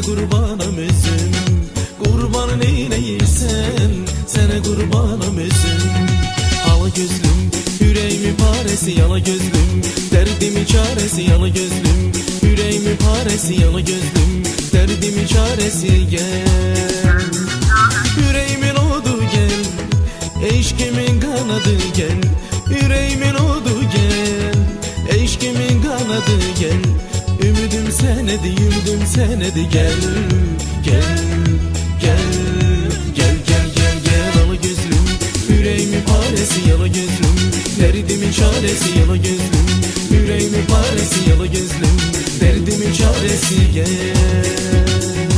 kurbanım özüm. Kurban neyleyirsen, sene kurbanım özüm. Ala gözlüm, yüreğimi paresi yala gözlüm. Derdimi çaresi yala gözlüm. Yüreğimi paresi yala gözlüm. Derdimi çaresi gel. Yüreğimin odu gel, eşkimin kanadı gel. Yüreğimin odu gel, eşkimin kanadı gel. Ümidim senedi, ümidim senedi gel. Gel, gel, gel, gel, gel, gel. Ala gözlüm, yüreğimi paresi yala gözlüm. Derdimin çaresi yala gözlüm. Yüreğimi paresi yala gözlüm. Derdimin çaresi gel.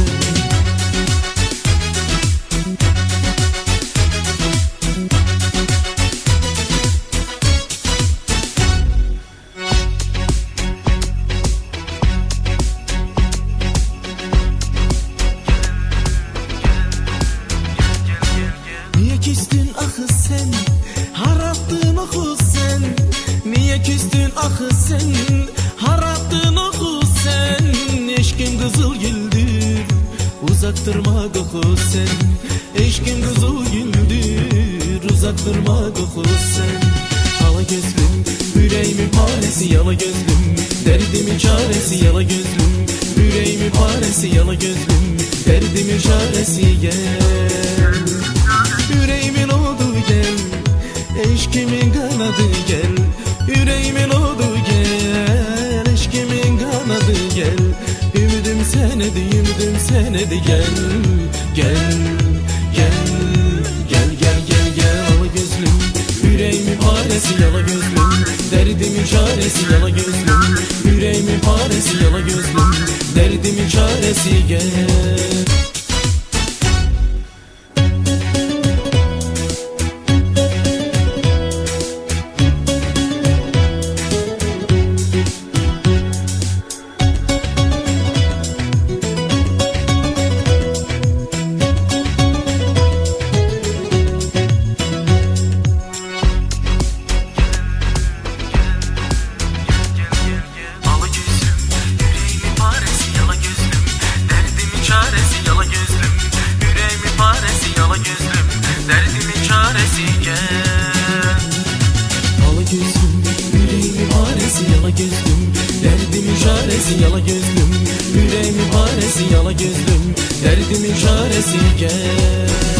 Niye küstün ahı sen, harattın oku sen. Niye küstün ahı sen, harattın oku sen. Eşkin kızıl güldür, uzaktırma koku sen. Eşkin kızıl güldür, uzaktırma koku sen. Ala gözlüm, yüreğimin paresi yala gözlüm. Derdimin çaresi yala gözlüm. Yüreğimin paresi yala gözlüm. Derdimin çaresi gel. Yüreğimin odu gel, eşkimin kanadı gel. Yüreğimin odu gel, eşkimin kanadı gel. Ümidim senedi, ümidim senedi gel. Gel, gel, gel, gel, gel, gel. Ala gözlüm, yüreğimin paresi yala gözlüm. Derdimin çaresi yala gözlüm. Yüreğimin paresi yala gözlüm. Derdimin çaresi gel. Derdimin çaresi yala gözlüm. Yüreğimin paresi yala gözlüm. Derdimin çaresi gel.